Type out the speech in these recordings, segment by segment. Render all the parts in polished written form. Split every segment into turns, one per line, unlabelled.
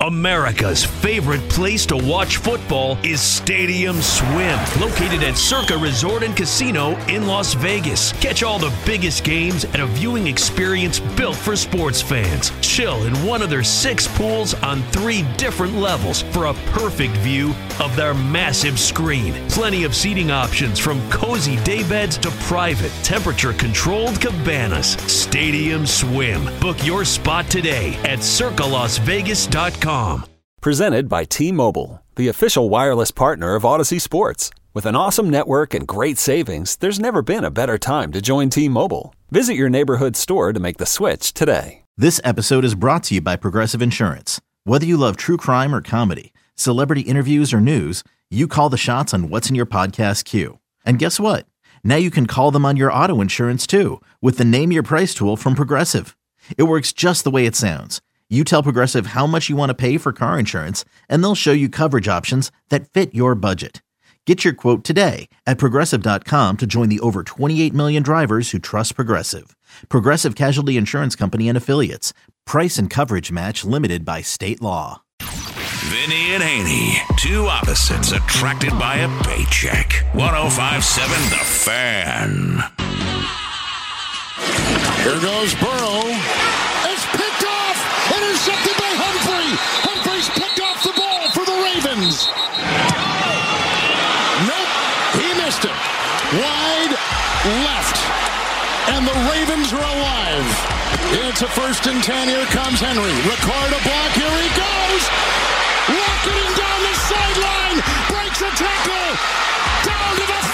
America's favorite place to watch football is Stadium Swim, located at Circa Resort and Casino in Las Vegas. Catch all the biggest games at a viewing experience built for sports fans. Chill in one of their 6 pools on 3 different levels for a perfect view of their massive screen. Plenty of seating options from cozy daybeds to private, temperature-controlled cabanas. Stadium Swim. Book your spot today at circalasvegas.com.
Presented by T-Mobile, the official wireless partner of Odyssey Sports. With an awesome network and great savings, there's never been a better time to join T-Mobile. Visit your neighborhood store to make the switch today.
This episode is brought to you by Progressive Insurance. Whether you love true crime or comedy, celebrity interviews or news, you call the shots on what's in your podcast queue. And guess what? Now you can call them on your auto insurance too with the Name Your Price tool from Progressive. It works just the way it sounds. You tell Progressive how much you want to pay for car insurance, and they'll show you coverage options that fit your budget. Get your quote today at Progressive.com to join the over 28 million drivers who trust Progressive. Progressive Casualty Insurance Company and Affiliates. Price and coverage match limited by state law.
Vinny and Haney, 2 opposites attracted by a paycheck. 105.7 The Fan.
Here goes Burrow. It's picked off. Intercepted by Humphrey. Humphrey's picked off the ball for the Ravens. Nope, he missed it. Wide left. And the Ravens are alive. It's a 1st and 10. Here comes Henry. Ricard a block. Here he goes. Rocketing down the sideline. Breaks a tackle. Down to the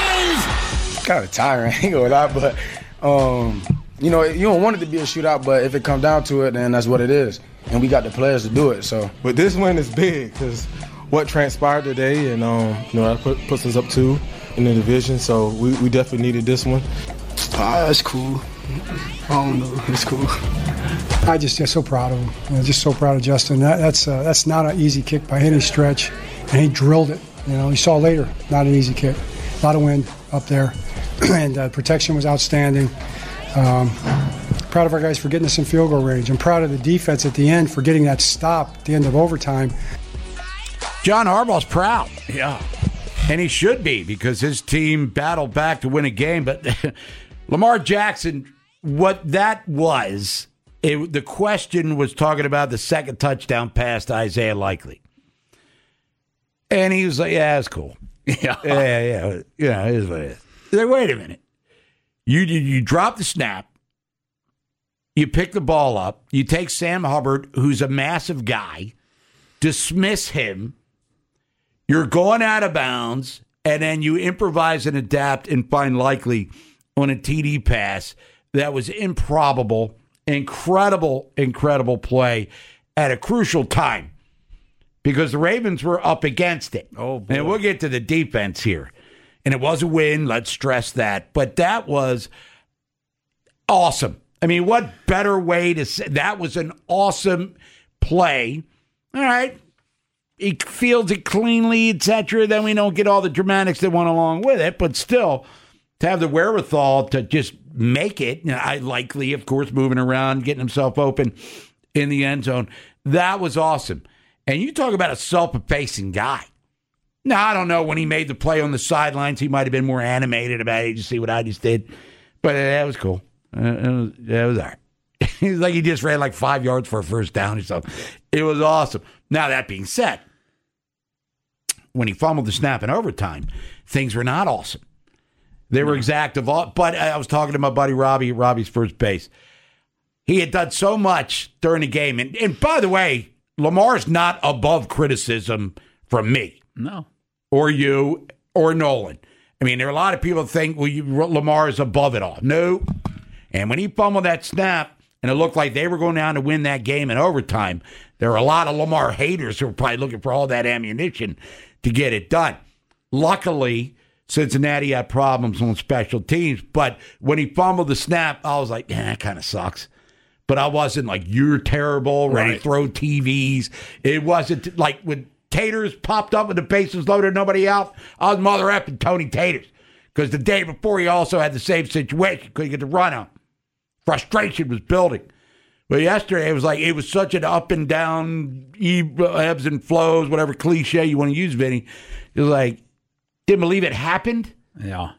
5.
Kind of tiring. I ain't gonna lie, but you know, you don't want it to be a shootout, but if it comes down to it, then that's what it is. And we got the players to do it. So,
but this win is big because what transpired today, and you know, that puts us up 2 in the division. So we definitely needed this one.
That's cool. I don't know. It's cool. I just so proud of him. You know, just so proud of Justin. That's not an easy kick by any stretch, and he drilled it. You know, you saw later, not an easy kick. A lot of wind up there, and protection was outstanding. Proud of our guys for getting us in field goal range. I'm proud of the defense at the end for getting that stop at the end of overtime.
John Harbaugh's proud. Yeah. And he should be because his team battled back to win a game. But Lamar Jackson, what that was, the question was talking about the second touchdown pass to Isaiah Likely. And he was like, yeah, that's cool. Yeah, it is what it is. He's like, wait a minute. You drop the snap, you pick the ball up, you take Sam Hubbard, who's a massive guy, dismiss him, you're going out of bounds, and then you improvise and adapt and find Likely on a TD pass that was improbable, incredible play at a crucial time because the Ravens were up against it. Oh, boy. And we'll get to the defense here. And it was a win, let's stress that. But that was awesome. I mean, what better way to say that was an awesome play. All right. He fields it cleanly, etc. Then we don't get all the dramatics that went along with it. But still, to have the wherewithal to just make it, I Likely, of course, moving around, getting himself open in the end zone. That was awesome. And you talk about a self-effacing guy. Now, I don't know when he made the play on the sidelines. He might have been more animated about it. You see what I just did. But that was cool. That was all right. He's like he just ran like 5 yards for a first down or something. It was awesome. Now, that being said, when he fumbled the snap in overtime, things were not awesome. They were exact of all. But I was talking to my buddy Robbie's first base. He had done so much during the game. And by the way, Lamar's not above criticism from me.
No.
Or you, or Nolan. I mean, there are a lot of people that think, Lamar is above it all. No. And when he fumbled that snap, and it looked like they were going down to win that game in overtime, there were a lot of Lamar haters who were probably looking for all that ammunition to get it done. Luckily, Cincinnati had problems on special teams, but when he fumbled the snap, I was like, that kind of sucks. But I wasn't like, you're terrible, ready to throw TVs. It wasn't like when Taters popped up with the bases loaded, nobody out. I was mother effing Tony Taters because the day before he also had the same situation. Couldn't get the run out. Frustration was building But yesterday, it was such an up and down, ebbs and flows, whatever cliche you want to use, Vinny. It was like, didn't believe it happened.
Yeah.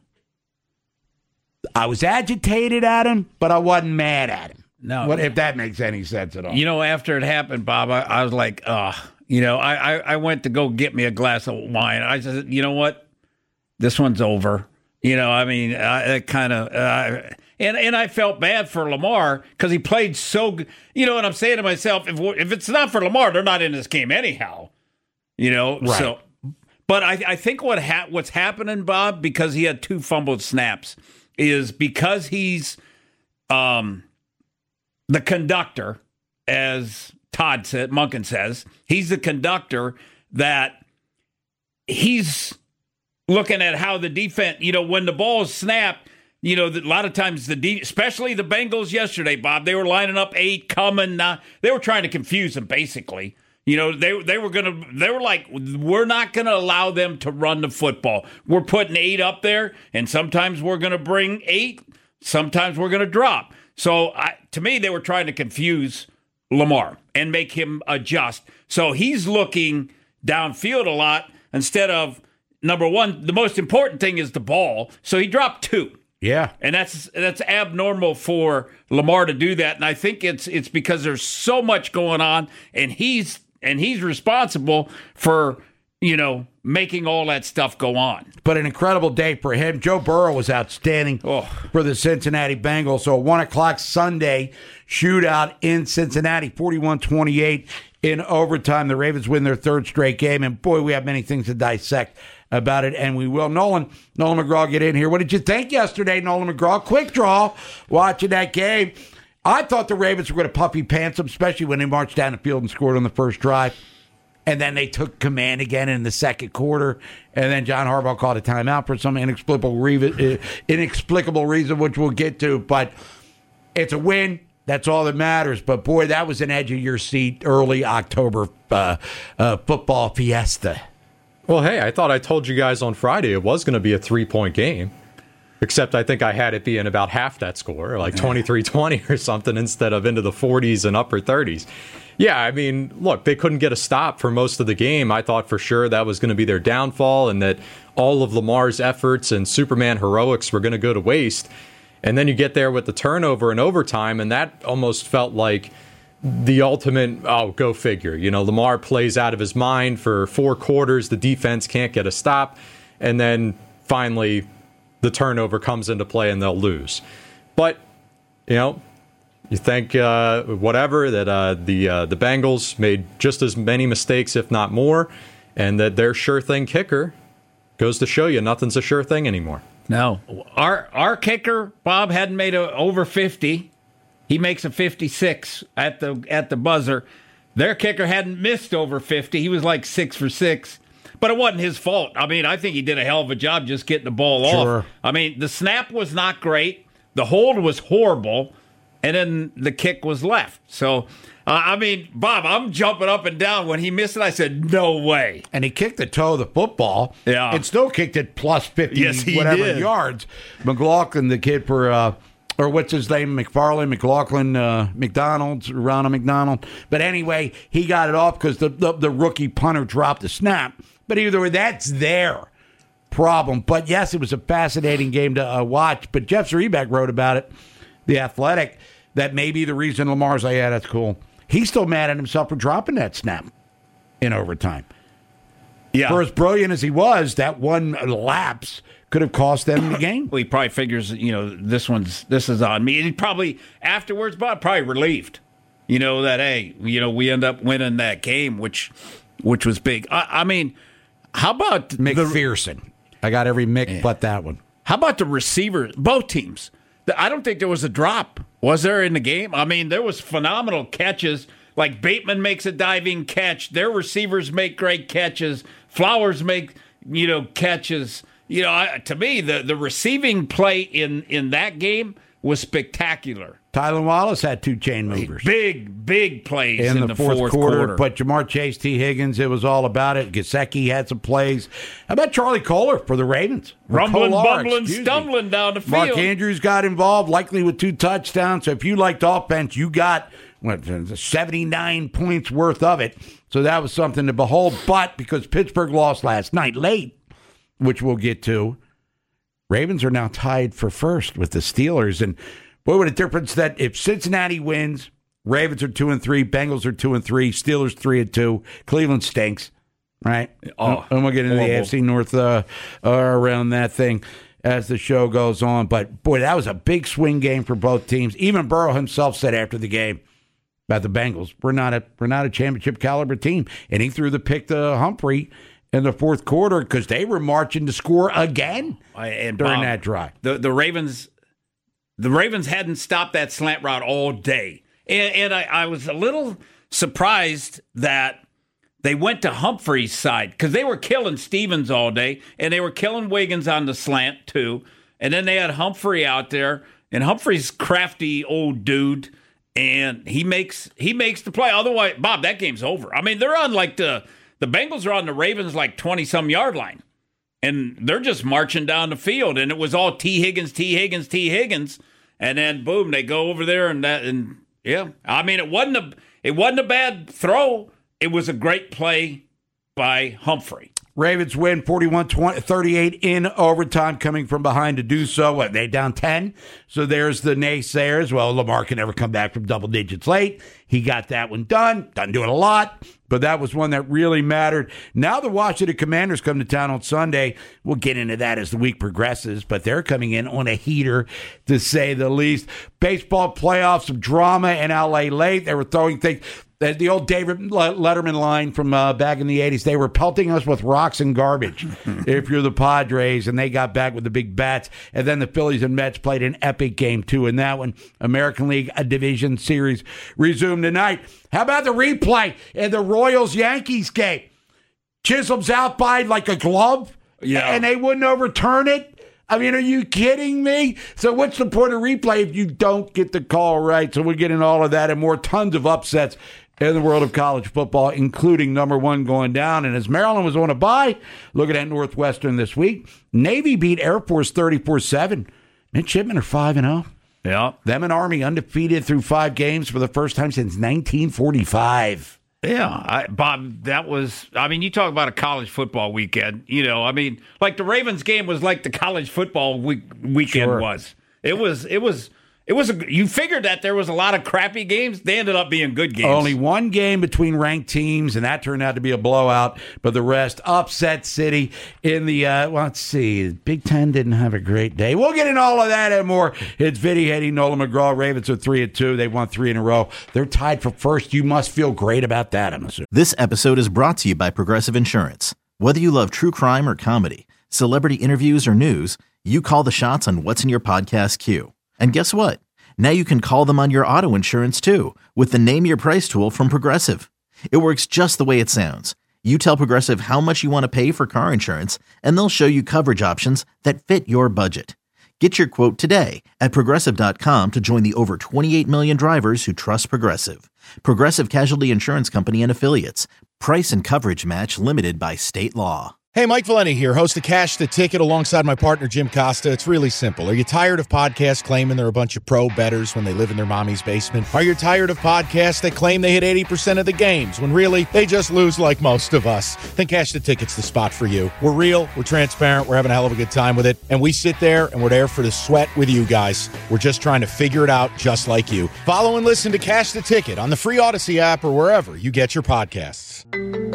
I was agitated at him, but I wasn't mad at him.
No.
If that makes any sense at all.
After it happened, Bob, I was like, I went to go get me a glass of wine. I said, you know what? This one's over. And I felt bad for Lamar because he played so good. And I'm saying to myself, if it's not for Lamar, they're not in this game anyhow.
Right.
So, but I think what's happening, Bob, because he had 2 fumbled snaps, is because he's the conductor, as Monken says, he's the conductor, that he's looking at how the defense, when the ball is snapped, a lot of times especially the Bengals yesterday, Bob, they were lining up 8 coming. They were trying to confuse them, basically. They were like, we're not going to allow them to run the football. We're putting 8 up there, and sometimes we're going to bring 8, sometimes we're going to drop. So to me, they were trying to confuse Lamar and make him adjust. So he's looking downfield a lot instead of, number one, the most important thing is the ball. So he dropped 2.
Yeah.
And that's abnormal for Lamar to do that. And I think it's because there's so much going on, and he's responsible for, making all that stuff go on.
But an incredible day for him. Joe Burrow was outstanding for the Cincinnati Bengals. So 1 o'clock Sunday shootout in Cincinnati, 41-28 in overtime. The Ravens win their 3rd straight game. And boy, we have many things to dissect about it, and we will. Nolan McGraw, get in here. What did you think yesterday, Nolan McGraw? Quick draw watching that game. I thought the Ravens were going to puppy pants them, especially when they marched down the field and scored on the first drive. And then they took command again in the second quarter. And then John Harbaugh called a timeout for some inexplicable reason, which we'll get to. But it's a win. That's all that matters. But, boy, that was an edge-of-your-seat early October football fiesta.
Well, hey, I thought I told you guys on Friday it was going to be a 3-point game. Except I think I had it being about half that score, like 23-20 or something, instead of into the 40s and upper 30s. Yeah, I mean, look, they couldn't get a stop for most of the game. I thought for sure that was going to be their downfall and that all of Lamar's efforts and Superman heroics were going to go to waste. And then you get there with the turnover in overtime, and that almost felt like the ultimate, go figure. Lamar plays out of his mind for 4 quarters. The defense can't get a stop. And then finally the turnover comes into play and they'll lose. But, you think whatever, that the Bengals made just as many mistakes, if not more, and that their sure thing kicker goes to show you nothing's a sure thing anymore.
No. Our kicker, Bob, hadn't made over 50. He makes a 56 at the buzzer. Their kicker hadn't missed over 50. He was like 6 for 6. But it wasn't his fault. I mean, I think he did a hell of a job just getting the ball off. I mean, the snap was not great. The hold was horrible. And then the kick was left. So, I mean, Bob, I'm jumping up and down. When he missed it, I said, no way.
And he kicked the toe of the football.
Yeah.
And still kicked it plus 50 yards. McLaughlin, the kid for, or what's his name, Ronald McDonald. But anyway, he got it off because the rookie punter dropped the snap. But either way, that's their problem. But, yes, it was a fascinating game to watch. But Jeff Zrebeck wrote about it, The Athletic, that may be the reason Lamar's like, yeah, that's cool. He's still mad at himself for dropping that snap in overtime.
Yeah.
For as brilliant as he was, that one lapse could have cost them the game.
Well, he probably figures, this is on me. And he probably, afterwards, Bob, probably relieved, that, hey, we end up winning that game, which was big. I mean, how about
McPherson? I got every Mick but that one.
How about the receivers, both teams? I don't think there was a drop. Was there in the game? I mean, there was phenomenal catches. Like Bateman makes a diving catch. Their receivers make great catches. Flowers make, catches. To me, the receiving play in that game was spectacular.
Tylan Wallace had 2 chain movers.
Big plays in the fourth quarter.
But Jamar Chase, T. Higgins, it was all about it. Gesicki had some plays. How about Charlie Kohler for the Ravens?
Bumbling, stumbling down the field.
Mark Andrews got involved, likely with 2 touchdowns. So if you liked offense, you got 79 points worth of it. So that was something to behold. But because Pittsburgh lost last night late, which we'll get to, Ravens are now tied for first with the Steelers. And boy, what a difference that if Cincinnati wins, Ravens are 2-3, Bengals are 2-3, Steelers 3-2, Cleveland stinks, right? And we'll get into the AFC North around that thing as the show goes on. But boy, that was a big swing game for both teams. Even Burrow himself said after the game about the Bengals, we're not a championship caliber team, and he threw the pick to Humphrey in the fourth quarter because they were marching to score again during that drive.
The Ravens hadn't stopped that slant route all day. And I was a little surprised that they went to Humphrey's side because they were killing Stevens all day, and they were killing Wiggins on the slant too. And then they had Humphrey out there, and Humphrey's crafty old dude, and he makes the play. Otherwise, Bob, that game's over. I mean, they're on like the Bengals are on the Ravens like 20-some yard line, and they're just marching down the field, and it was all T. Higgins, and then boom, they go over there and. Yeah, I mean, it wasn't a bad throw. It was a great play by Humphrey.
Ravens win 41-38 in overtime, coming from behind to do so. What, they down 10? So there's the naysayers. Well, Lamar can never come back from double digits late. He got that one done. Doesn't do it a lot, but that was one that really mattered. Now the Washington Commanders come to town on Sunday. We'll get into that as the week progresses, but they're coming in on a heater, to say the least. Baseball playoffs, some drama in L.A. late. They were throwing things. The old David Letterman line from back in the 80s, they were pelting us with rocks and garbage if you're the Padres, and they got back with the big bats. And then the Phillies and Mets played an epic game, too, in that one. American League Division Series resumed tonight. How about the replay in the Royals-Yankees game? Chisholm's out by like a glove, and they wouldn't overturn it? I mean, are you kidding me? So what's the point of replay if you don't get the call right? So we're getting all of that and more, tons of upsets in the world of college football, including number one going down. And as Maryland was on a bye, looking at Northwestern this week, Navy beat Air Force 34-7. Midshipmen are 5-0.
Yeah.
Them and Army undefeated through 5 games for the first time since 1945.
Yeah, Bob, that was, I mean, you talk about a college football weekend, you know, I mean, like the Ravens game was like the college football weekend was. It was you figured that there was a lot of crappy games. They ended up being good games.
Only one game between ranked teams, and that turned out to be a blowout. But the rest, upset city in the, let's see, Big Ten didn't have a great day. We'll get into all of that and more. It's Vinny Haney, Nolan McGraw. Ravens are 3-2. They've won 3 in a row. They're tied for first. You must feel great about that, I'm assuming.
This episode is brought to you by Progressive Insurance. Whether you love true crime or comedy, celebrity interviews or news, you call the shots on what's in your podcast queue. And guess what? Now you can call them on your auto insurance, too, with the Name Your Price tool from Progressive. It works just the way it sounds. You tell Progressive how much you want to pay for car insurance, and they'll show you coverage options that fit your budget. Get your quote today at Progressive.com to join the over 28 million drivers who trust Progressive. Progressive Casualty Insurance Company and Affiliates. Price and coverage match limited by state law.
Hey, Mike Valenti here, host of Cash the Ticket alongside my partner, Jim Costa. It's really simple. Are you tired of podcasts claiming they're a bunch of pro bettors when they live in their mommy's basement? Are you tired of podcasts that claim they hit 80% of the games when really they just lose like most of us? Then Cash the Ticket's the spot for you. We're real, we're transparent, we're having a hell of a good time with it, and we sit there and we're there for the sweat with you guys. We're just trying to figure it out just like you. Follow and listen to Cash the Ticket on the free Odyssey app or wherever you get your podcasts.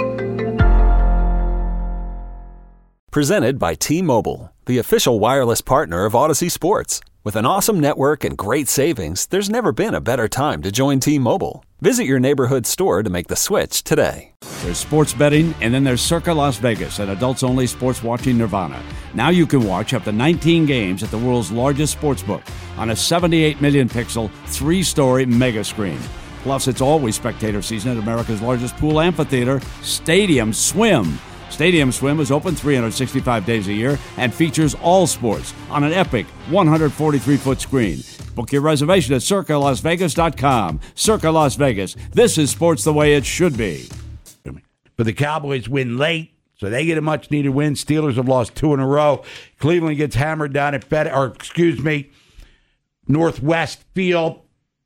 Presented by T-Mobile, the official wireless partner of Odyssey Sports. With an awesome network and great savings, there's never been a better time to join T-Mobile. Visit your neighborhood store to make the switch today.
There's sports betting, and then there's Circa Las Vegas, an adults-only sports watching nirvana. Now you can watch up to 19 games at the world's largest sportsbook on a 78 million pixel, 3-story mega screen. Plus, it's always spectator season at America's largest pool amphitheater, Stadium Swim. Stadium Swim is open 365 days a year and features all sports on an epic 143-foot screen. Book your reservation at CircaLasVegas.com. Circa Las Vegas. This is sports the way it should be.
But the Cowboys win late, so they get a much-needed win. Steelers have lost 2 in a row. Cleveland gets hammered down at Northwest Field.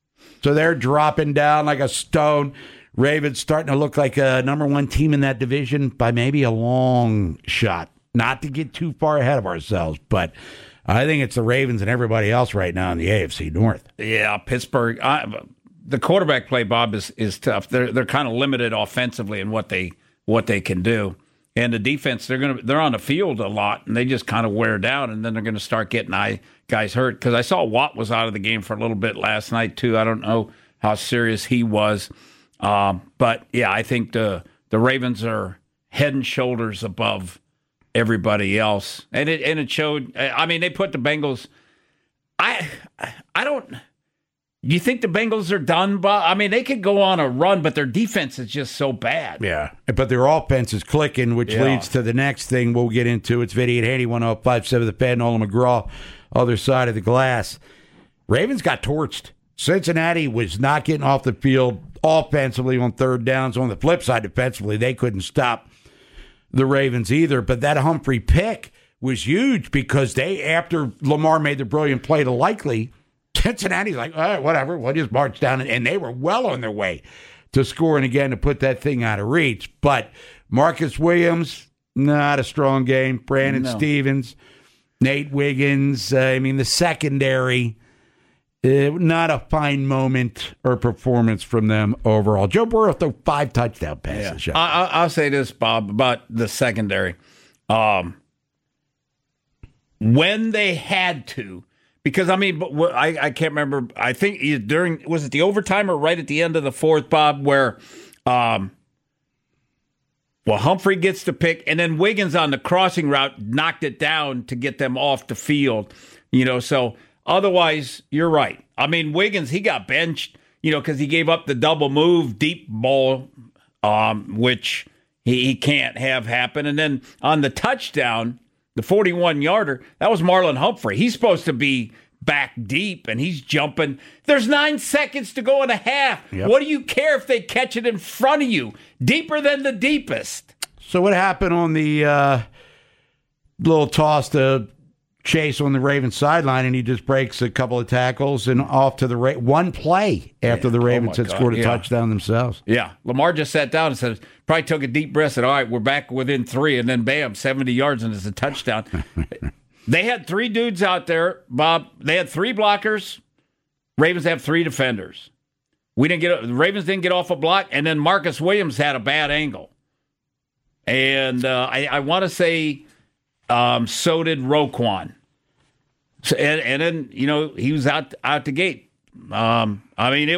So they're dropping down like a stone. Ravens starting to look like a number one team in that division by maybe a long shot. Not to get too far ahead of ourselves, but I think it's the Ravens and everybody else right now in the AFC North.
Yeah, Pittsburgh. The quarterback play, Bob, is tough. They're kind of limited offensively in what they can do, and the defense they're on the field a lot, and they just kind of wear down, and then they're going to start getting guys hurt. Because I saw Watt was out of the game for a little bit last night too. I don't know how serious he was, but yeah, I think the Ravens are head and shoulders above everybody else, and it showed. I mean, they put the Bengals. I don't. You think the Bengals are done, Bob? I mean, they could go on a run, but their defense is just so bad.
Yeah, but their offense is clicking, which leads to the next thing we'll get into. It's Vinny and Haney, 105.7 The Fan, Nolan McGraw, other side of the glass. Ravens got torched. Cincinnati was not getting off the field offensively on third downs. On the flip side, defensively, they couldn't stop the Ravens either. But that Humphrey pick was huge because after Lamar made the brilliant play to Likely, Cincinnati's like, all right, whatever, we'll just march down. And they were well on their way to scoring again to put that thing out of reach. But Marcus Williams, not a strong game. Brandon Stevens, Nate Wiggins, the secondary, not a fine moment or performance from them overall. Joe Burrow threw 5 touchdown passes.
Yeah. I'll say this, Bob, about the secondary. When they had to, because, I can't remember. I think was it the overtime or right at the end of the fourth, Bob, where Humphrey gets the pick, and then Wiggins on the crossing route knocked it down to get them off the field. So otherwise, you're right. Wiggins, he got benched, because he gave up the double move, deep ball, which he can't have happen. And then on the touchdown, the 41-yarder, that was Marlon Humphrey. He's supposed to be back deep, and he's jumping. There's 9 seconds to go in a half. Yep. What do you care if they catch it in front of you? Deeper than the deepest.
So what happened on the little toss to Chase on the Ravens sideline, and he just breaks a couple of tackles and off to the one play after the Ravens had scored a touchdown themselves.
Yeah. Lamar just sat down and said, probably took a deep breath, said, all right, we're back within 3, and then bam, 70 yards, and it's a touchdown. They had 3 dudes out there, Bob. They had 3 blockers. Ravens have 3 defenders. The Ravens didn't get off a block, and then Marcus Williams had a bad angle. And I want to say so did Roquan. So, and then, he was out the gate. It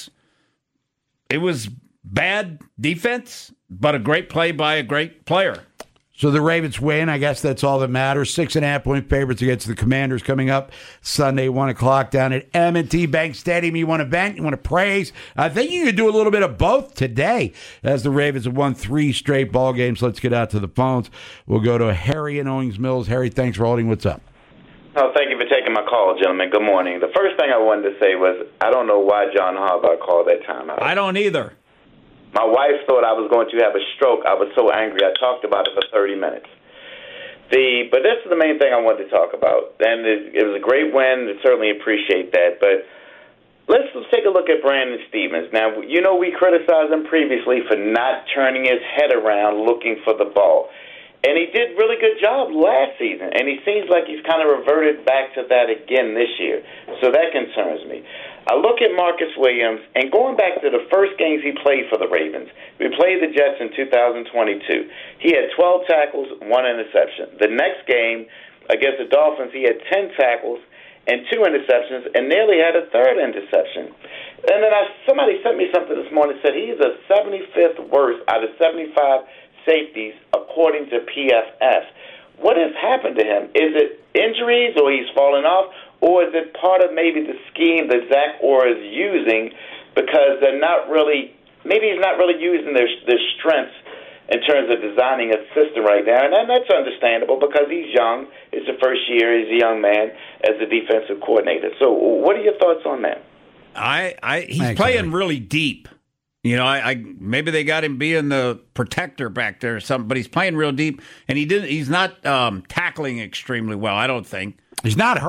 was bad defense, but a great play by a great player.
So the Ravens win. I guess that's all that matters. 6.5-point favorites against the Commanders coming up Sunday, 1 o'clock down at M&T Bank Stadium. You want to vent? You want to praise? I think you could do a little bit of both today as the Ravens have won 3 straight ball games. Let's get out to the phones. We'll go to Harry in Owings Mills. Harry, thanks for holding. What's up?
Oh, thank you for taking my call, gentlemen. Good morning. The first thing I wanted to say was I don't know why John Harbaugh called that timeout.
I don't either.
My wife thought I was going to have a stroke. I was so angry. I talked about it for 30 minutes. But this is the main thing I wanted to talk about. And it was a great win. I certainly appreciate that. But let's take a look at Brandon Stevens. Now, we criticized him previously for not turning his head around looking for the ball. And he did a really good job last season. And he seems like he's kind of reverted back to that again this year. So that concerns me. I look at Marcus Williams, and going back to the first games he played for the Ravens, we played the Jets in 2022. He had 12 tackles, 1 interception. The next game against the Dolphins, he had 10 tackles and 2 interceptions, and nearly had a 3rd interception. And then somebody sent me something this morning that said he's the 75th worst out of 75 safeties according to PFF. What has happened to him? Is it injuries, or he's fallen off? Or is it part of maybe the scheme that Zach Orr is using because they're not really, maybe he's not really using their strengths in terms of designing a system right now. And that's understandable because he's young. It's the first year. He's a young man as a defensive coordinator. So what are your thoughts on that?
He's playing really deep. Maybe they got him being the protector back there or something, but he's playing real deep, and he's not tackling extremely well, I don't think.
He's not hurt.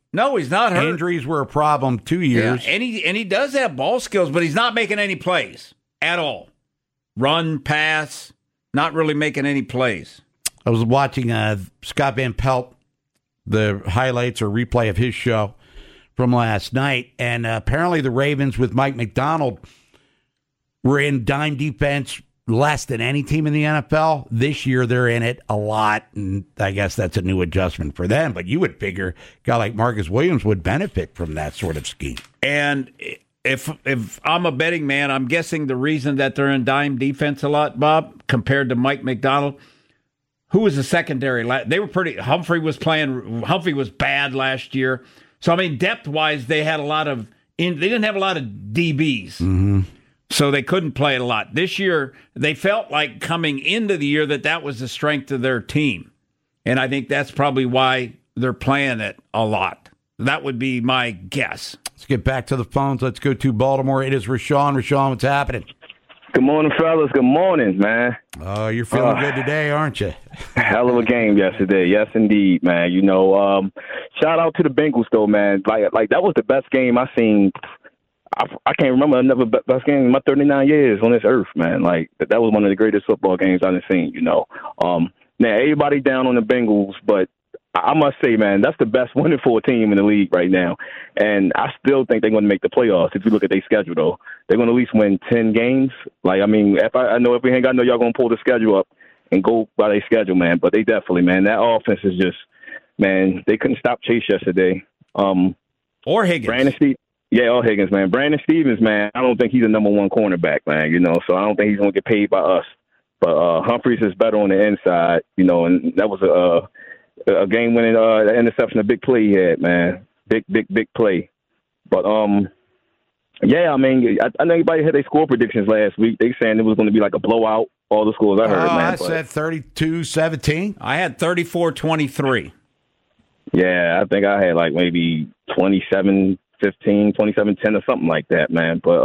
No, he's not hurt.
Injuries were a problem 2 years.
Yeah, and he does have ball skills, but he's not making any plays at all. Run, pass, not really making any plays.
I was watching Scott Van Pelt, the highlights or replay of his show from last night, and apparently the Ravens with Mike McDonald were in dime defense less than any team in the NFL. This year they're in it a lot, and I guess that's a new adjustment for them. But you would figure a guy like Marcus Williams would benefit from that sort of scheme.
And if I'm a betting man, I'm guessing the reason that they're in dime defense a lot, Bob, compared to Mike McDonald, who was the secondary? They were pretty. Humphrey was bad last year. So, I mean, depth-wise, they had a lot of. They didn't have a lot of DBs.
Mm-hmm.
So they couldn't play it a lot. This year, they felt like coming into the year that was the strength of their team. And I think that's probably why they're playing it a lot. That would be my guess.
Let's get back to the phones. Let's go to Baltimore. It is Rashawn. Rashawn, what's happening?
Good morning, fellas. Good morning, man.
Oh, you're feeling good today, aren't you?
Hell of a game yesterday. Yes, indeed, man. You know, shout out to the Bengals, though, man. Like that was the best game I've seen. I can't remember another best game in my 39 years on this earth, man. Like, that was one of the greatest football games I've seen, you know. Now, everybody down on the Bengals, but I must say, man, that's the best winning for a team in the league right now. And I still think they're going to make the playoffs. If you look at their schedule, though, they're going to at least win 10 games. Like, I mean, I know y'all going to pull the schedule up and go by their schedule, man. But they definitely, man, that offense is just, man, they couldn't stop Chase yesterday.
Or Higgins.
Or Higgins, man. Brandon Stevens, man, I don't think he's a number one cornerback, man, you know, so I don't think he's going to get paid by us. But Humphreys is better on the inside, you know, and that was a game-winning interception, a big play he had, man. Big play. But, yeah, I mean, I know everybody had their score predictions last week. They saying it was going to be like a blowout, all the scores I heard, man.
I said 32-17.
I had 34-23.
Yeah, I think I had like maybe 27-15, 27-10 or something like that, man. But,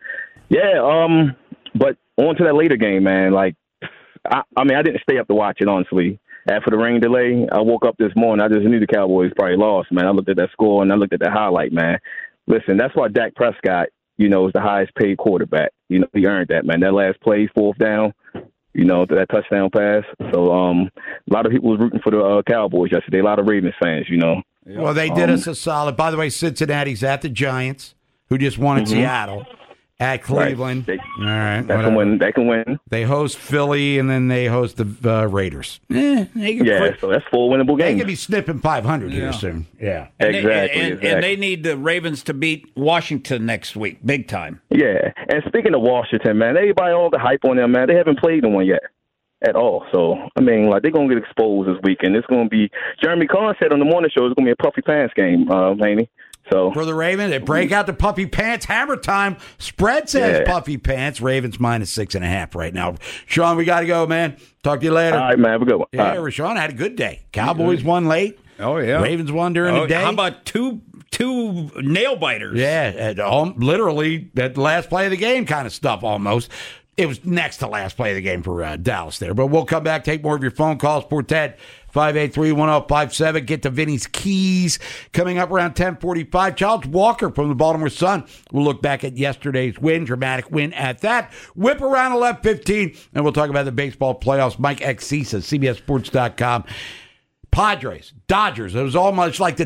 but on to that later game, man. Like, I mean, I didn't stay up to watch it, honestly. After the rain delay, I woke up this morning. I just knew the Cowboys probably lost, man. I looked at that score and I looked at the highlight, man. Listen, that's why Dak Prescott, you know, is the highest paid quarterback. You know, he earned that, man. That last play, fourth down, you know, that touchdown pass. So a lot of people was rooting for the Cowboys yesterday. A lot of Ravens fans, you know.
Well, they did us a solid. By the way, Cincinnati's at the Giants, who just won at Seattle, at Cleveland.
Right.
All right,
they can win.
They host Philly, and then they host the Raiders.
So that's 4 winnable games.
They could be snipping 500 here soon. Yeah,
exactly.
And they need the Ravens to beat Washington next week, big time.
Yeah, and speaking of Washington, man, everybody all the hype on them, man. They haven't played in one yet. At all. So, I mean, like, they're going to get exposed this weekend. It's going to be, Jeremy Kahn said on the morning show, it's going to be a puffy pants game, Laney. So,
for the Ravens, they break out the puffy pants. Hammer time. Spread says puffy pants. Ravens minus 6.5 right now. Sean, we got to go, man. Talk to you later.
All right, man. Have a good one.
Yeah, Rashawn had a good day. Cowboys won late.
Oh, yeah.
Ravens won during the day.
How about two nail biters?
Yeah, literally that last play of the game kind of stuff almost. It was next to last play of the game for Dallas there. But we'll come back, take more of your phone calls. Portet, 583-1057. Get to Vinny's Keys coming up around 10:45. Charles Walker from the Baltimore Sun. We'll look back at yesterday's win, dramatic win at that. Whip around 11:15, and we'll talk about the baseball playoffs. Mike Exisa, CBSSports.com. Padres, Dodgers. It was almost like the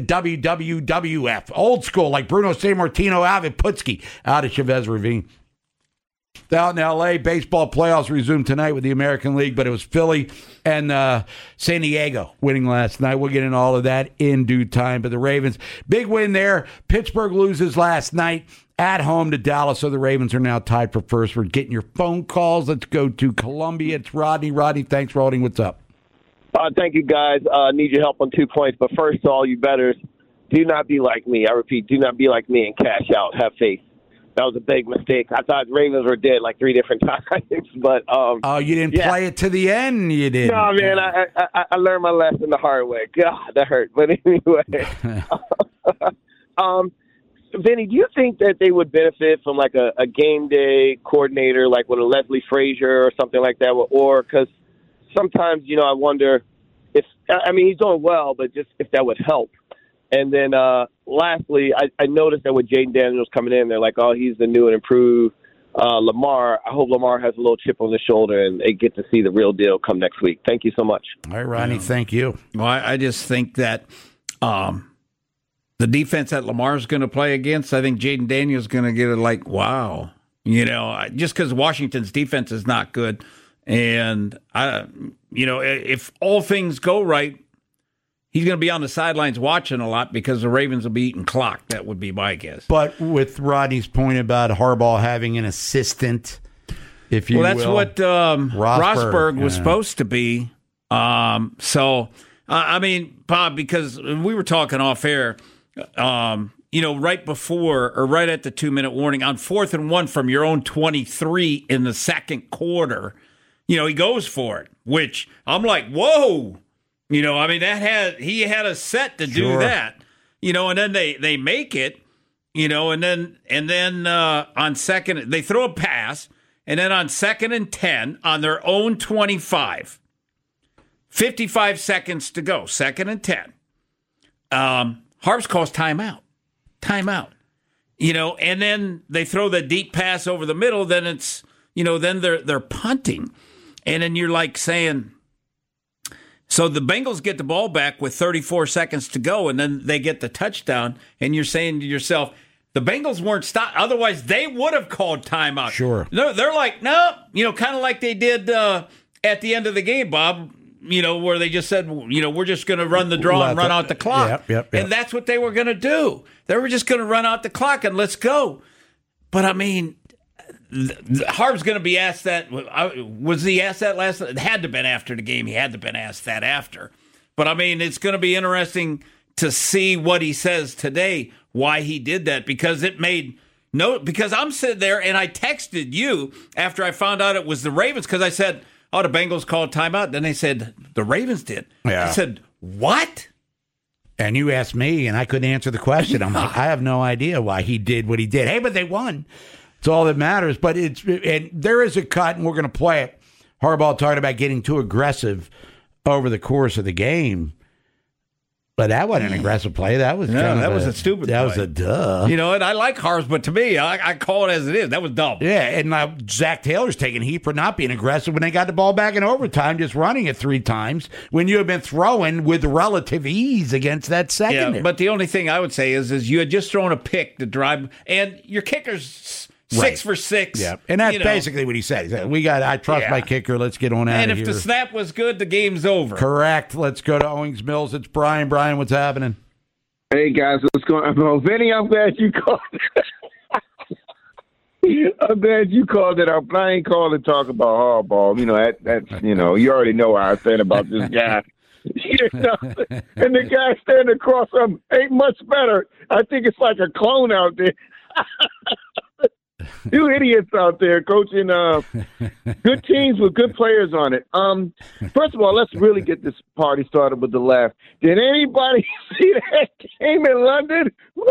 WWF. Old school, like Bruno Sammartino, Alvin Putski out of Chavez Ravine. Out in L.A., baseball playoffs resumed tonight with the American League, but it was Philly and San Diego winning last night. We'll get into all of that in due time. But the Ravens, big win there. Pittsburgh loses last night at home to Dallas, so the Ravens are now tied for first. We're getting your phone calls. Let's go to Columbia. It's Rodney. Rodney, thanks for holding. What's up?
Thank you, guys. Need your help on 2 points. But first, all you bettors, do not be like me. I repeat, do not be like me and cash out. Have faith. That was a big mistake. I thought Ravens were dead like 3 different times, but
you didn't play it to the end. You didn't.
No, man. I learned my lesson the hard way. God, that hurt. But anyway, Vinny, do you think that they would benefit from like a game day coordinator, like with a Leslie Frazier or something like that, or because sometimes I wonder if he's doing well, but just if that would help. And then lastly, I noticed that with Jaden Daniels coming in, they're like, oh, he's the new and improved Lamar. I hope Lamar has a little chip on his shoulder and they get to see the real deal come next week. Thank you so much.
All right, Ronnie, thank you.
Well, I just think that the defense that Lamar's going to play against, I think Jaden Daniels is going to get it like, wow. Just because Washington's defense is not good. And, if all things go right, he's going to be on the sidelines watching a lot because the Ravens will be eating clock. That would be my guess.
But with Rodney's point about Harbaugh having an assistant, if you will.
Well, that's what Rosberg was supposed to be. Bob, because we were talking off air, right before or right at the 2-minute warning, on 4th and 1 from your own 23 in the second quarter, he goes for it, which I'm like, whoa. He had a set to do that, and then they make it, and then on second, they throw a pass, and then on 2nd and 10 on their own 25, 55 seconds to go, 2nd and 10. Harps calls timeout, and then they throw the deep pass over the middle. Then it's, then they're punting, and then you're like saying. So the Bengals get the ball back with 34 seconds to go, and then they get the touchdown, and you're saying to yourself, the Bengals weren't stopped. Otherwise, they would have called timeout.
Sure.
They're like, no, kind of like they did at the end of the game, Bob, where they just said, we're just going to run the draw and run out the clock.
Yep.
And that's what they were going to do. They were just going to run out the clock and let's go. But, Harb's going to be asked that. Was he asked that last? It had to have been after the game. He had to have been asked that after. But, it's going to be interesting to see what he says today, why he did that, because because I'm sitting there and I texted you after I found out it was the Ravens because I said, oh, the Bengals called timeout. Then they said, the Ravens did.
Yeah.
I said, what?
And you asked me, and I couldn't answer the question. I'm like, I have no idea why he did what he did. Hey, but they won. It's all that matters. But and there is a cut, and we're going to play it. Harbaugh talking about getting too aggressive over the course of the game. But that wasn't an aggressive play. That was
was a stupid play.
That was a duh.
And I like Harbs, but to me, I call it as it is. That was dumb.
Yeah, and Zach Taylor's taking heat for not being aggressive when they got the ball back in overtime, just running it 3 times when you have been throwing with relative ease against that secondary.
Yeah, but the only thing I would say is you had just thrown a pick to drive, and your kicker's 6 for 6.
Yeah, and that's basically what he said. He said, I trust my kicker. Let's get on out of here.
And if the snap was good, the game's over.
Correct. Let's go to Owings Mills. It's Brian. Brian, what's happening?
Hey, guys. What's going on? Well, Vinny, I'm glad you called. I'm glad you called it out. I ain't called to talk about Harbaugh. That's you already know how I feel about this guy. And the guy standing across from him ain't much better. I think it's like a clone out there. You idiots out there coaching good teams with good players on it. First of all, let's really get this party started with the laugh. Did anybody see that game in London?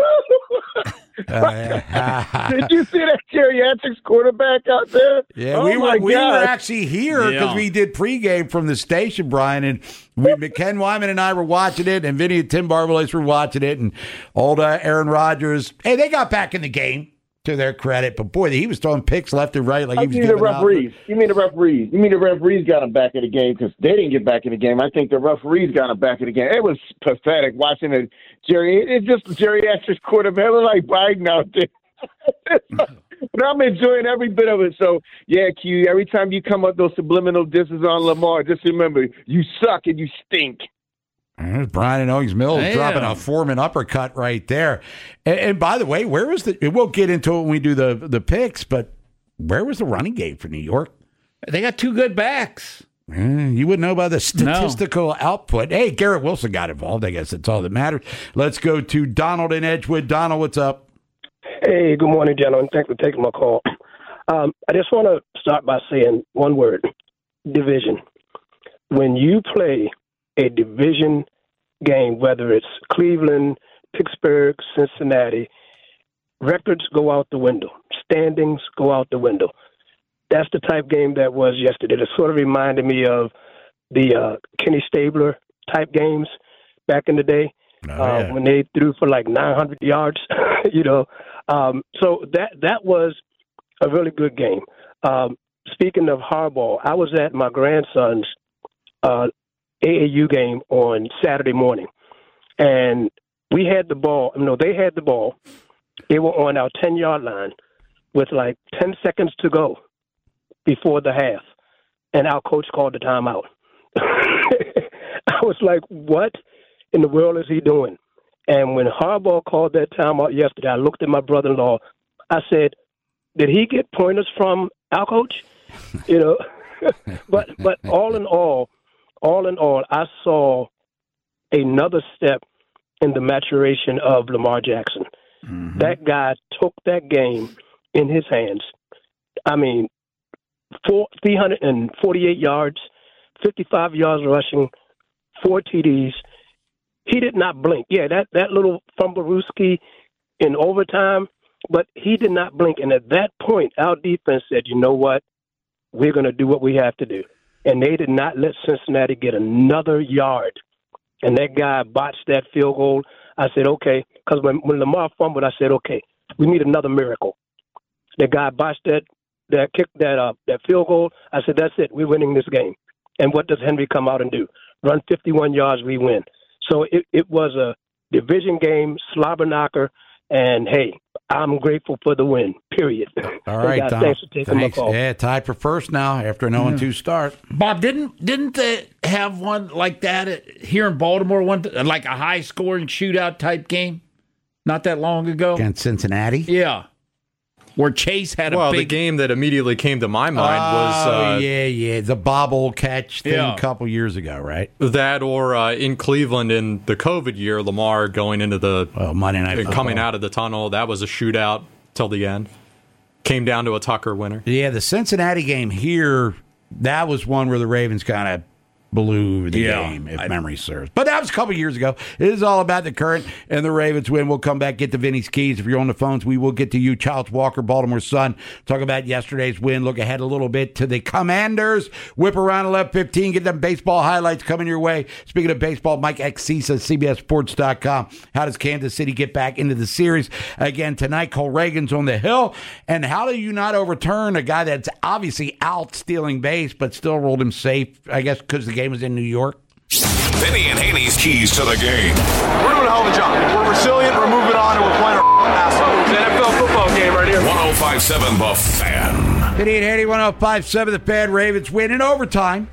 Did you see that geriatrics quarterback out there?
Yeah, we were actually here because we did pregame from the station, Brian, and Ken Wyman and I were watching it, and Vinny and Tim Barbalos were watching it, and old Aaron Rodgers. Hey, they got back in the game. To their credit, but boy, he was throwing picks left and right like he was giving
the referees. You mean the referees? You mean the referees got him back in the game because they didn't get back in the game? I think the referees got him back in the game. It was pathetic watching it. It's just a geriatric quarterback. It was like Biden out there. But I'm enjoying every bit of it. So, yeah, Q, every time you come up those subliminal disses on Lamar, just remember, you suck and you stink.
Brian and Owings Mills dropping a Foreman uppercut right there. And by the way, where was we'll get into it when we do the picks, but where was the running game for New York?
They got 2 good backs.
You wouldn't know about the statistical output. Hey, Garrett Wilson got involved. I guess that's all that matters. Let's go to Donald in Edgewood. Donald, what's up?
Hey, good morning, gentlemen. Thanks for taking my call. I just want to start by saying one word, division. When you play a division game, whether it's Cleveland, Pittsburgh, Cincinnati, records go out the window. Standings go out the window. That's the type game that was yesterday. It sort of reminded me of the Kenny Stabler type games back in the day. when they threw for like 900 yards, So that was a really good game. Speaking of Harbaugh, I was at my grandson's AAU game on Saturday morning, and we had the ball. No, they had the ball. They were on our 10-yard line with like 10 seconds to go before the half, and our coach called the timeout. I was like, what in the world is he doing? And when Harbaugh called that timeout yesterday, I looked at my brother-in-law. I said, did he get pointers from our coach? But all in all, I saw another step in the maturation of Lamar Jackson. Mm-hmm. That guy took that game in his hands. I mean, 348 yards, 55 yards rushing, 4 TDs. He did not blink. Yeah, that little fumblerooski in overtime, but he did not blink. And at that point, our defense said, you know what? We're going to do what we have to do. And they did not let Cincinnati get another yard. And that guy botched that field goal. I said, okay, because when Lamar fumbled, I said, okay, we need another miracle. The guy botched that field goal. I said, that's it. We're winning this game. And what does Henry come out and do? Run 51 yards, we win. So it was a division game, slobber knocker, and, hey, I'm grateful for the win, period.
All right,
guys,
Tom.
Thanks for taking my call.
Yeah, tied for first now after an 0-2 start.
Bob, didn't they have one like that here in Baltimore, like a high-scoring shootout type game not that long ago?
Against Cincinnati?
Yeah. Where Chase had a big...
the game that immediately came to my mind was...
the bobble catch thing a couple years ago, right?
That or in Cleveland in the COVID year, Lamar going into the...
Monday Night Football.
Coming out of the tunnel. That was a shootout till the end. Came down to a Tucker winner.
Yeah, the Cincinnati game here, that was one where the Ravens kind of blew the game, if memory serves. But that was a couple years ago. It is all about the current, and the Ravens win. We'll come back, get to Vinny's Keys. If you're on the phones, we will get to you. Charles Walker, Baltimore Sun. Talk about yesterday's win. Look ahead a little bit to the Commanders. Whip around 11:15. Get them baseball highlights coming your way. Speaking of baseball, Mike Exisa, CBSSports.com. How does Kansas City get back into the series? Again, tonight, Cole Reagan's on the hill. And how do you not overturn a guy that's obviously out stealing base, but still rolled him safe, I guess, because the game was in New York?
Vinny and Haney's Keys to the game.
We're doing a hell of a job. We're resilient, we're moving on, and we're playing our ass off. It's an NFL football game right here.
105.7 The Fan.
Vinny and Haney, 105.7 The Fan. Ravens win in overtime,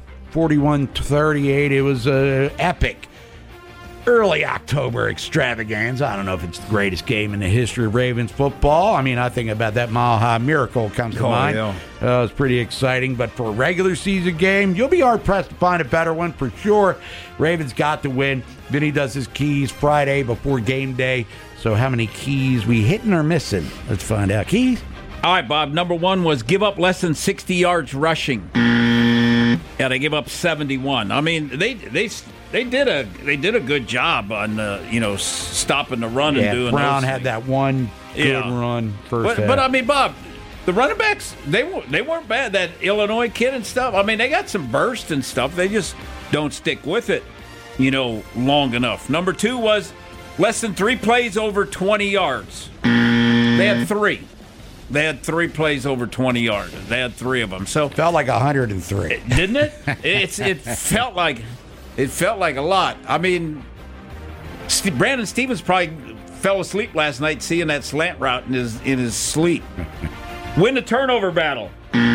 41-38. It was an epic early October extravaganza. I don't know if it's the greatest game in the history of Ravens football. I mean, I think about that Mile High Miracle comes to mind.
Yeah.
It was pretty exciting. But for a regular season game, you'll be hard-pressed to find a better one for sure. Ravens got the win. Vinny does his keys Friday before game day. So how many keys we hitting or missing? Let's find out. Keys?
All right, Bob. Number one was give up less than 60 yards rushing. Yeah, they give up 71. I mean, they did a good job on stopping the run and doing.
Brown
those
had that one good run first.
But I mean, Bob, the running backs they weren't bad. That Illinois kid and stuff. I mean, they got some burst and stuff. They just don't stick with it, long enough. Number two was less than 3 plays over 20 yards. They had 3. They had 3 plays over 20 yards. They had 3 of them. So
felt like 103,
didn't it? It felt like a lot. I mean, Brandon Stevens probably fell asleep last night seeing that slant route in his sleep. Win the turnover battle.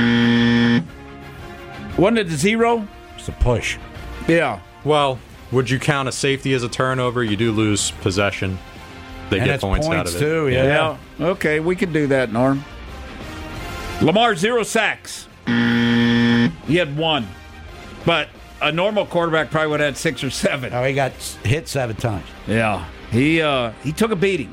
Wasn't it 0?
It's a push.
Yeah.
Well, would you count a safety as a turnover? You do lose possession. They get points out of it.
Too, yeah.
Okay, we can do that, Norm. Lamar, 0 sacks. He had 1. But a normal quarterback probably would have had 6 or 7.
Oh, he got hit 7 times.
Yeah. He took a beating.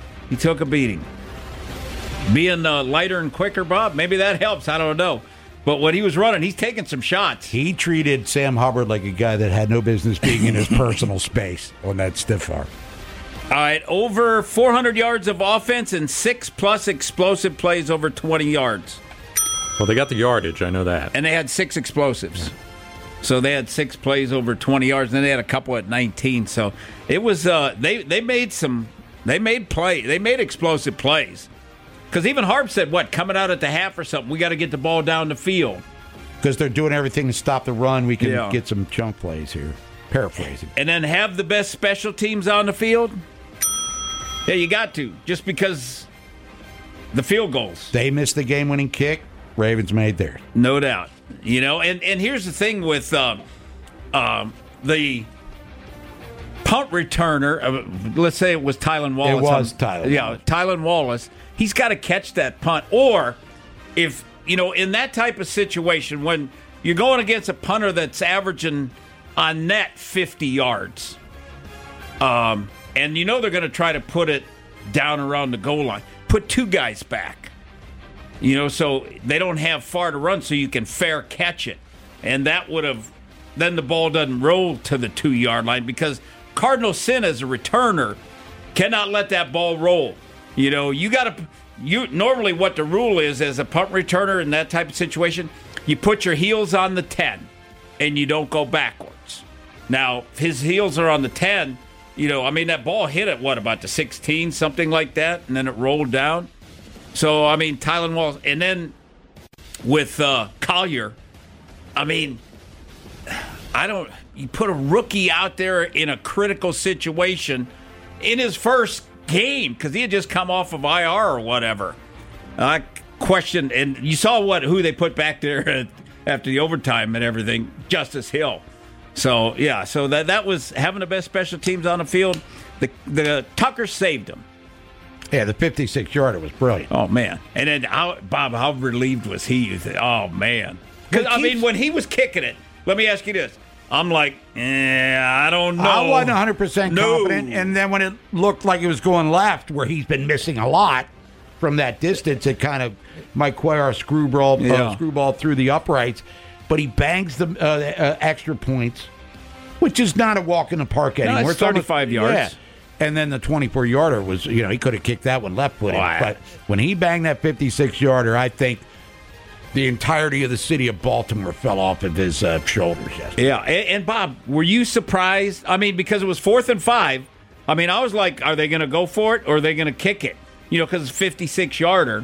Being lighter and quicker, Bob, maybe that helps. I don't know. But when he was running, he's taking some shots.
He treated Sam Hubbard like a guy that had no business being in his personal space on that stiff arm.
All right, over 400 yards of offense and 6+ explosive plays over 20 yards.
Well, they got the yardage. I know that.
And they had 6 explosives. So they had 6 plays over 20 yards, and then they had a couple at 19. So it was they made explosive plays. Because even Harb said, coming out at the half or something, we got to get the ball down the field.
Because they're doing everything to stop the run. We can get some chunk plays here. Paraphrasing.
And then have the best special teams on the field? Yeah, you got to. Just because the field goals.
They missed the game-winning kick. Ravens made theirs.
No doubt. And here's the thing with the punt returner. Let's say it was Tylan Wallace.
It was Tylan.
Yeah, Tylan Wallace. He's got to catch that punt. Or if, in that type of situation, when you're going against a punter that's averaging on net 50 yards, and they're going to try to put it down around the goal line, put 2 guys back. So they don't have far to run, so you can fair catch it. And that would have, then the ball doesn't roll to the 2-yard line because Cardinal Sin as a returner cannot let that ball roll. Normally what the rule is as a punt returner in that type of situation, you put your heels on the 10 and you don't go backwards. Now, if his heels are on the 10, that ball hit at about the 16, something like that, and then it rolled down. So, Tylan Wallace. And then with Collier, you put a rookie out there in a critical situation in his first game because he had just come off of IR or whatever. I questioned, and you saw who they put back there after the overtime and everything, Justice Hill. So, that was having the best special teams on the field. The Tucker saved them.
Yeah, the 56-yarder was brilliant.
Oh, man. And then, how relieved was he? Oh, man. Because, when he was kicking it, let me ask you this. I'm like, I don't know.
I wasn't 100% confident. And then when it looked like it was going left, where he's been missing a lot from that distance, it kind of Mike Cuellar screwball through the uprights. But he bangs the extra points, which is not a walk in the park anymore.
No, it's 35 yards.
Yeah. And then the 24-yarder was, he could have kicked that one left-footed. But when he banged that 56-yarder, I think the entirety of the city of Baltimore fell off of his shoulders yesterday.
Yeah. And Bob, were you surprised? Because it was 4th and 5. I was like, are they going to go for it or are they going to kick it? Because it's 56-yarder.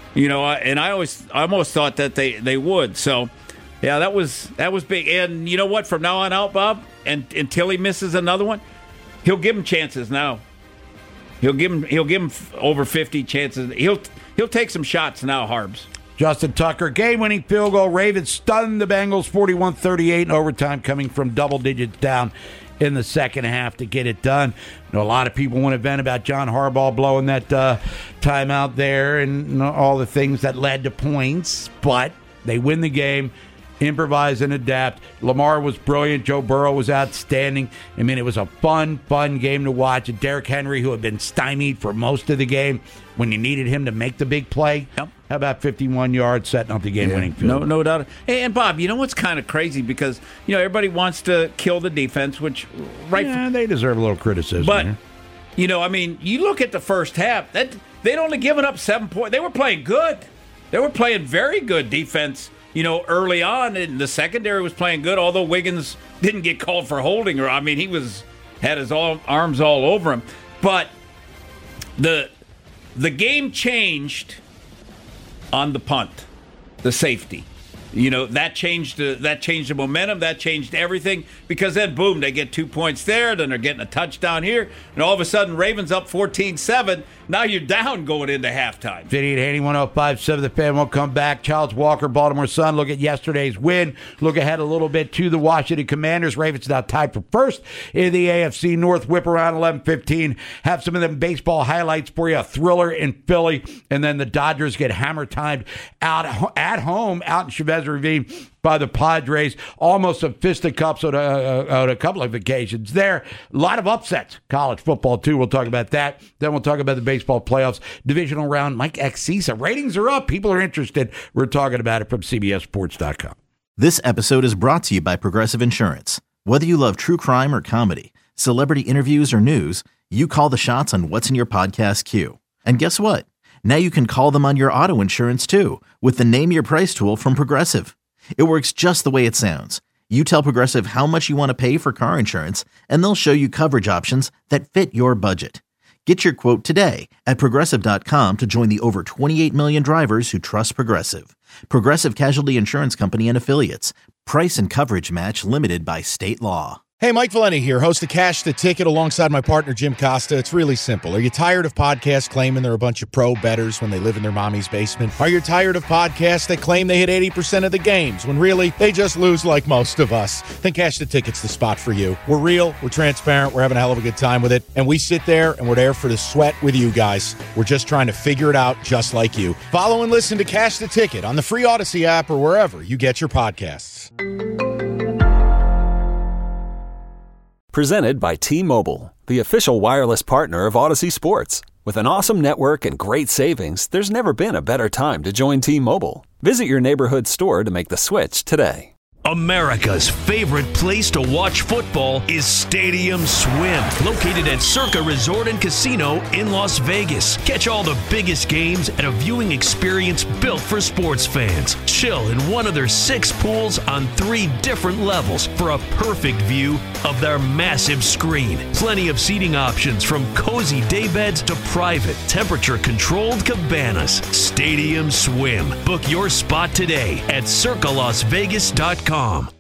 And I almost thought that they would. So, yeah, that was big. And you know what? From now on out, Bob, and until he misses another one, he'll give him chances now. He'll give him over 50 chances. He'll take some shots now, Harbs.
Justin Tucker, game-winning field goal. Ravens stunned the Bengals 41-38 in overtime, coming from double digits down in the second half to get it done. A lot of people want to vent about John Harbaugh blowing that timeout there and all the things that led to points, but they win the game. Improvise and adapt. Lamar was brilliant. Joe Burrow was outstanding. It was a fun game to watch. And Derrick Henry, who had been stymied for most of the game when you needed him to make the big play.
Yep.
How about 51 yards setting up the game-winning field?
No doubt. And Bob, you know what's kind of crazy? Because, everybody wants to kill the defense, which
they deserve a little criticism.
But, you look at the first half, they'd only given up 7 points. They were playing good. They were playing very good defense. Early on, and the secondary was playing good, although Wiggins didn't get called for holding her. He had his arms all over him. But the game changed on the punt, the safety. That changed the momentum. That changed everything because then, boom, they get 2 points there. Then they're getting a touchdown here. And all of a sudden, Ravens up 14-7. Now you're down going into halftime.
Vinny and Haney, 105.7 The Fan. Won't come back. Charles Walker, Baltimore Sun. Look at yesterday's win. Look ahead a little bit to the Washington Commanders. Ravens now tied for first in the AFC North. Whip around 11:15. Have some of them baseball highlights for you. A thriller in Philly. And then the Dodgers get hammer-timed at home out in Chavez Ravine by the Padres. Almost a fisticuffs on a couple of occasions there. A lot of upsets. College football, too. We'll talk about that. Then we'll talk about the baseball playoffs. Divisional round. Mike Exisa. Ratings are up. People are interested. We're talking about it from CBSSports.com.
This episode is brought to you by Progressive Insurance. Whether you love true crime or comedy, celebrity interviews or news, you call the shots on what's in your podcast queue. And guess what? Now you can call them on your auto insurance, too, with the Name Your Price tool from Progressive. It works just the way it sounds. You tell Progressive how much you want to pay for car insurance, and they'll show you coverage options that fit your budget. Get your quote today at Progressive.com to join the over 28 million drivers who trust Progressive. Progressive Casualty Insurance Company and Affiliates. Price and coverage match limited by state law.
Hey, Mike Valenti here, host of Cash the Ticket alongside my partner, Jim Costa. It's really simple. Are you tired of podcasts claiming they're a bunch of pro bettors when they live in their mommy's basement? Are you tired of podcasts that claim they hit 80% of the games when really they just lose like most of us? Then Cash the Ticket's the spot for you. We're real, we're transparent, we're having a hell of a good time with it, and we sit there and we're there for the sweat with you guys. We're just trying to figure it out just like you. Follow and listen to Cash the Ticket on the free Odyssey app or wherever you get your podcasts.
Presented by T-Mobile, the official wireless partner of Odyssey Sports. With an awesome network and great savings, there's never been a better time to join T-Mobile. Visit your neighborhood store to make the switch today.
America's favorite place to watch football is Stadium Swim, located at Circa Resort and Casino in Las Vegas. Catch all the biggest games at a viewing experience built for sports fans. Chill in one of their 6 pools on 3 different levels for a perfect view of their massive screen. Plenty of seating options from cozy daybeds to private, temperature-controlled cabanas. Stadium Swim. Book your spot today at circalasvegas.com.